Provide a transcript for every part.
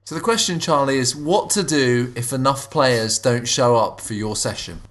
So the question, Charlie, is what to do if enough players don't show up for your session?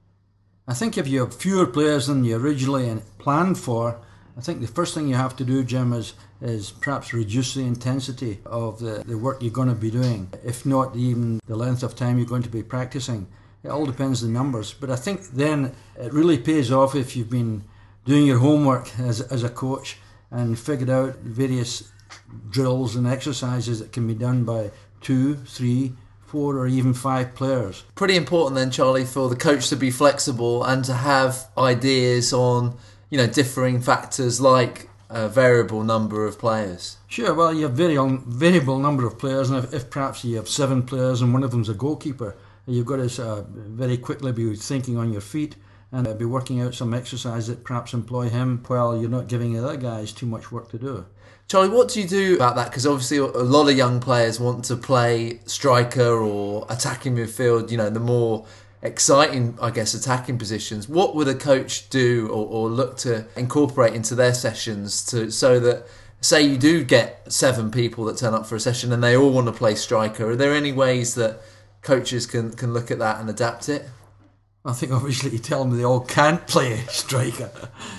I think if you have fewer players than you originally planned for, I think the first thing you have to do, Jim, is perhaps reduce the intensity of the work you're going to be doing, if not even the length of time you're going to be practicing. It all depends on the numbers. But I think then it really pays off if you've been doing your homework as a coach and figured out various drills and exercises that can be done by 2, 3, 4 or even 5 players. Pretty important then, Charlie, for the coach to be flexible and to have ideas on, differing factors like a variable number of players. Sure, well, you have variable number of players, and if perhaps you have 7 players and one of them's a goalkeeper, you've got to very quickly be thinking on your feet and be working out some exercise that perhaps employ him while you're not giving the other guys too much work to do. Charlie, what do you do about that? Because obviously a lot of young players want to play striker or attacking midfield, the more exciting, I guess, attacking positions. What would a coach do or look to incorporate into their sessions so that, say you do get 7 people that turn up for a session and they all want to play striker, are there any ways that coaches can look at that and adapt it? I think obviously you tell them they all can't play striker.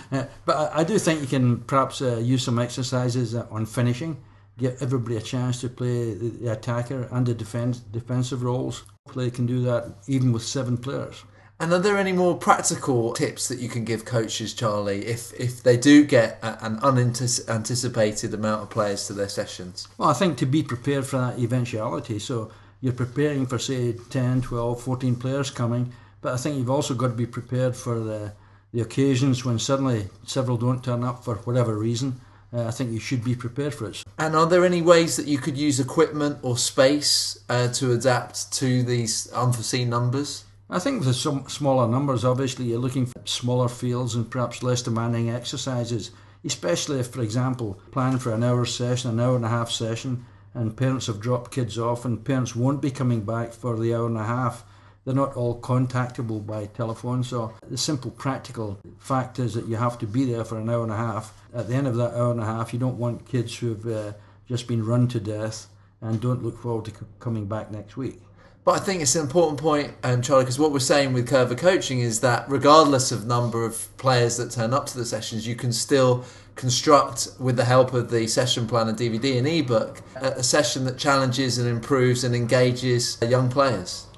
But I do think you can perhaps use some exercises on finishing, give everybody a chance to play the attacker and the defensive roles. Hopefully they can do that even with 7 players. And are there any more practical tips that you can give coaches, Charlie, if they do get an unanticipated amount of players to their sessions? Well, I think to be prepared for that eventuality. So you're preparing for, say, 10, 12, 14 players coming, but I think you've also got to be prepared for the occasions when suddenly several don't turn up for whatever reason. I think you should be prepared for it. And are there any ways that you could use equipment or space to adapt to these unforeseen numbers? I think with some smaller numbers, obviously you're looking for smaller fields and perhaps less demanding exercises, especially if, for example, plan for an hour session, an hour and a half session, and parents have dropped kids off and parents won't be coming back for the hour and a half. They're not all contactable by telephone, so the simple practical fact is that you have to be there for an hour and a half. At the end of that hour and a half, you don't want kids who've just been run to death and don't look forward to coming back next week. But I think it's an important point, Charlie, because what we're saying with Curva Coaching is that regardless of number of players that turn up to the sessions, you can still construct, with the help of the session planner DVD and ebook, a session that challenges and improves and engages young players.